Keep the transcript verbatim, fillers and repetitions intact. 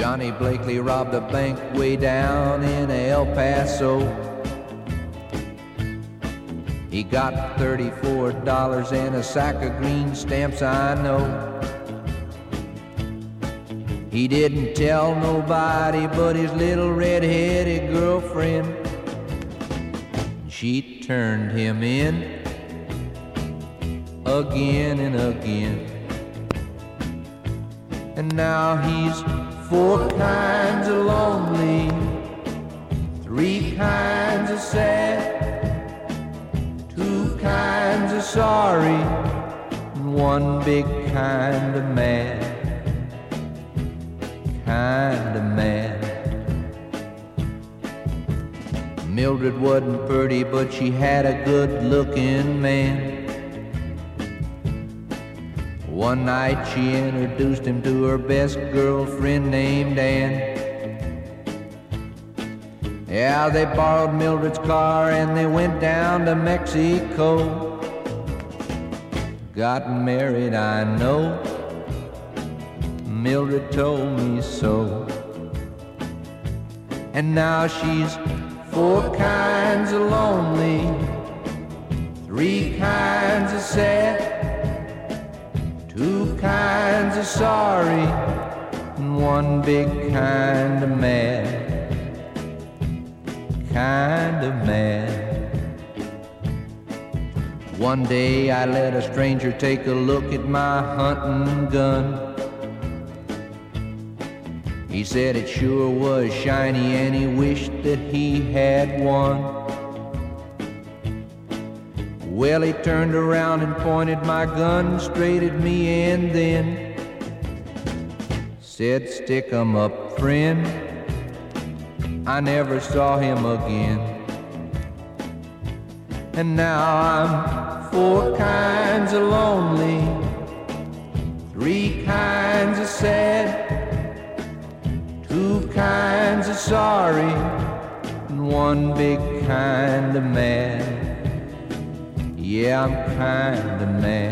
Johnny Blakely robbed a bank way down in El Paso. He got thirty-four dollars and a sack of green stamps, I know. He didn't tell nobody but his little red-headed girlfriend. She turned him in again and again. And now he's four kinds of lonely, three kinds of sad, two kinds of sorry, and one big kind of mad. Kind of mad. Mildred wasn't pretty, but she had a good-looking man. One night she introduced him to her best girlfriend named Ann. Yeah, they borrowed Mildred's car and they went down to Mexico. Got married, I know. Mildred told me so. And now she's four kinds of lonely, three kinds of sad, two kinds of sorry, and one big kind of mad. Kind of mad. One day I let a stranger take a look at my hunting gun. He said it sure was shiny and he wished that he had one. Well, he turned around and pointed my gun straight at me and then said, "Stick 'em up, friend." I never saw him again. And now I'm four kinds of lonely, three kinds of sad, two kinds of sorry, and one big kind of mad. Yeah, I'm kind of mad.